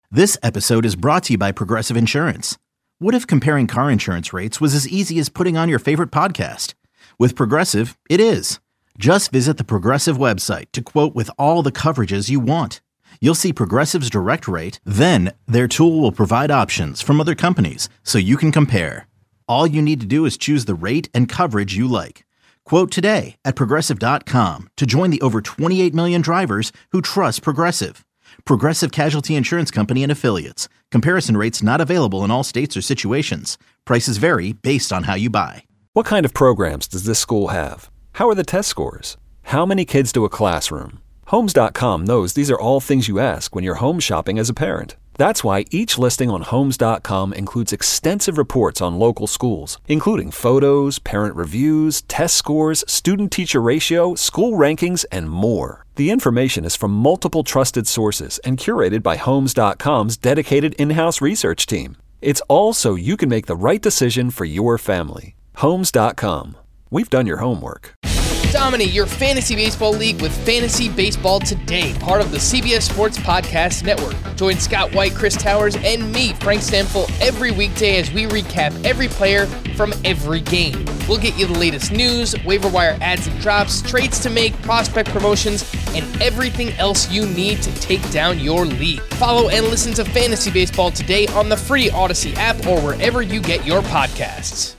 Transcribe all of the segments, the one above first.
This episode is brought to you by Progressive Insurance. What if comparing car insurance rates was as easy as putting on your favorite podcast? With Progressive, it is. Just visit the Progressive website to quote with all the coverages you want. You'll see Progressive's direct rate, then their tool will provide options from other companies so you can compare. All you need to do is choose the rate and coverage you like. Quote today at Progressive.com to join the over 28 million drivers who trust Progressive. Progressive Casualty Insurance Company and Affiliates. Comparison rates not available in all states or situations. Prices vary based on how you buy. What kind of programs does this school have? How are the test scores? How many kids do a classroom? Homes.com knows these are all things you ask when you're home shopping as a parent. That's why each listing on Homes.com includes extensive reports on local schools, including photos, parent reviews, test scores, student-teacher ratio, school rankings, and more. The information is from multiple trusted sources and curated by Homes.com's dedicated in-house research team. It's all so you can make the right decision for your family. Homes.com. We've done your homework. Dominate your fantasy baseball league with Fantasy Baseball Today, part of the CBS Sports Podcast Network. Join Scott White, Chris Towers, and me, Frank Stanfill, every weekday as we recap every player from every game. We'll get you the latest news, waiver wire adds and drops, trades to make, prospect promotions, and everything else you need to take down your league. Follow and listen to Fantasy Baseball Today on the free Odyssey app or wherever you get your podcasts.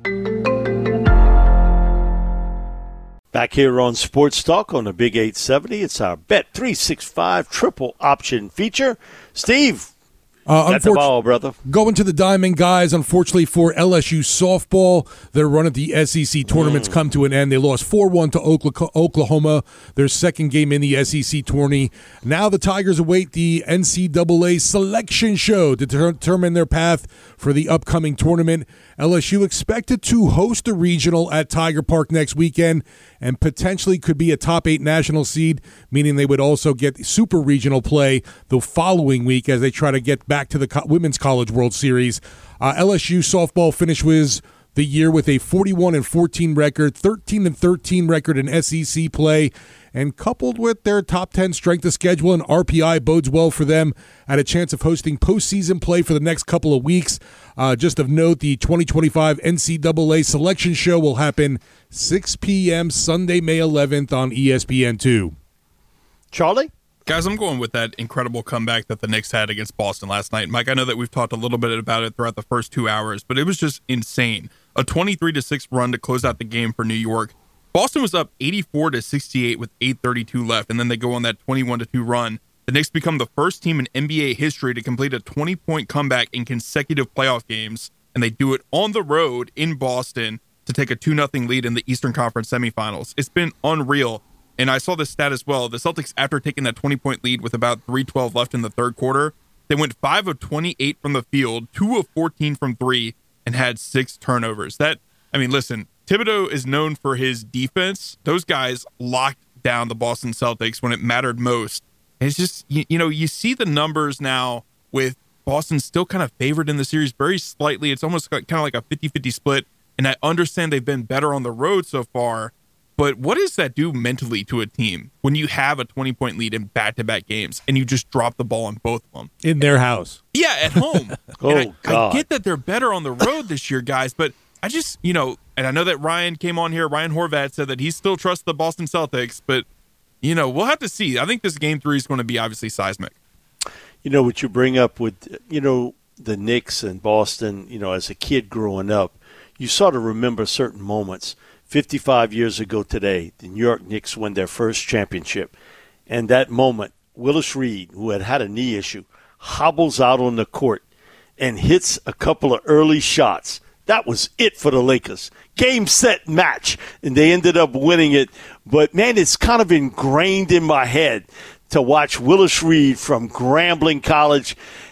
Back here on Sports Talk on the Big 870, it's our Bet365 triple option feature. Steve, got the ball, brother. Going to the Diamond guys, unfortunately for LSU softball, their run at the SEC tournament's come to an end. They lost 4-1 to Oklahoma, their second game in the SEC tourney. Now the Tigers await the NCAA selection show to determine their path for the upcoming tournament. LSU expected to host a regional at Tiger Park next weekend and potentially could be a top 8 national seed, meaning they would also get super regional play the following week as they try to get back to the Women's College World Series. LSU softball finishes the year with a 41-14 record, 13-13 record in SEC play, and coupled with their top 10 strength of schedule and RPI bodes well for them at a chance of hosting postseason play for the next couple of weeks. Just of note, the 2025 NCAA selection show will happen 6 p.m. Sunday, May 11th on ESPN2. Charlie? Guys, I'm going with that incredible comeback that the Knicks had against Boston last night. Mike, I know that we've talked a little bit about it throughout the first 2 hours, but it was just insane. A 23-6 run to close out the game for New York. Boston was up 84-68 with 8:32 left, and then they go on that 21-2 run. The Knicks become the first team in NBA history to complete a 20-point comeback in consecutive playoff games, and they do it on the road in Boston to take a 2-0 lead in the Eastern Conference semifinals. It's been unreal, and I saw this stat as well. The Celtics, after taking that 20-point lead with about 3:12 left in the third quarter, they went 5 of 28 from the field, 2 of 14 from 3, and had 6 turnovers. Listen, Thibodeau is known for his defense. Those guys locked down the Boston Celtics when it mattered most. And it's just, you see the numbers now with Boston still kind of favored in the series very slightly. It's almost kind of like a 50-50 split. And I understand they've been better on the road so far. But what does that do mentally to a team when you have a 20-point lead in back-to-back games and you just drop the ball on both of them? In their house. Yeah, at home. God. I get that they're better on the road this year, guys, but I just, and I know that Ryan came on here, Ryan Horvat said that he still trusts the Boston Celtics, but, we'll have to see. I think this game 3 is going to be obviously seismic. What you bring up with, the Knicks and Boston, as a kid growing up, you sort of remember certain moments. 55 years ago today, the New York Knicks won their first championship. And that moment, Willis Reed, who had a knee issue, hobbles out on the court and hits a couple of early shots. That was it for the Lakers. Game, set, match. And they ended up winning it. But, man, it's kind of ingrained in my head to watch Willis Reed from Grambling College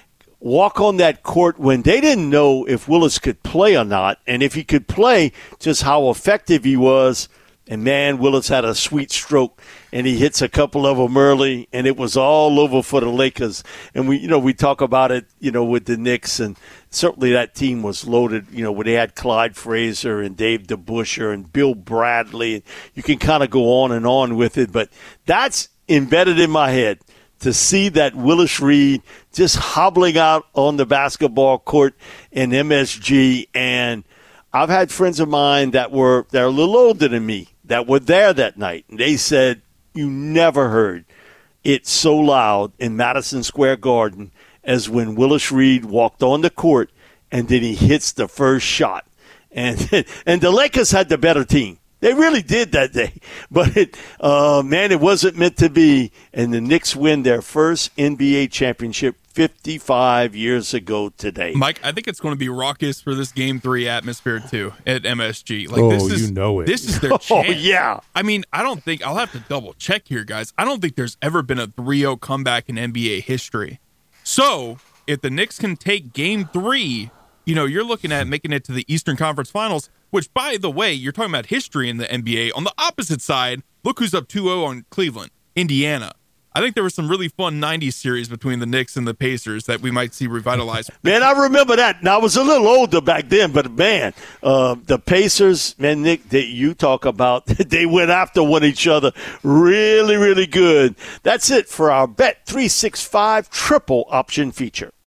walk on that court when they didn't know if Willis could play or not. And if he could play, just how effective he was. And, man, Willis had a sweet stroke, and he hits a couple of them early, and it was all over for the Lakers. And we talk about it, with the Knicks, and certainly that team was loaded, where they had Clyde Frazier and Dave DeBusschere and Bill Bradley. You can kind of go on and on with it, but that's embedded in my head. to see that Willis Reed just hobbling out on the basketball court in MSG. And I've had friends of mine they're a little older than me that were there that night. And they said, you never heard it so loud in Madison Square Garden as when Willis Reed walked on the court and then he hits the first shot. And the Lakers had the better team. They really did that day. But, it wasn't meant to be. And the Knicks win their first NBA championship 55 years ago today. Mike, I think it's going to be raucous for this Game 3 atmosphere, too, at MSG. You know it. This is their chance. Oh, yeah. I mean, I don't think – I'll have to double-check here, guys. I don't think there's ever been a 3-0 comeback in NBA history. So, if the Knicks can take Game 3, you're looking at making it to the Eastern Conference Finals, which, by the way, you're talking about history in the NBA. On the opposite side, look who's up 2-0 on Cleveland, Indiana. I think there was some really fun 90s series between the Knicks and the Pacers that we might see revitalized. Man, I remember that. And I was a little older back then, but, man, the Pacers, man, Nick, that you talk about, they went after one each other really, really good. That's it for our Bet365 triple option feature.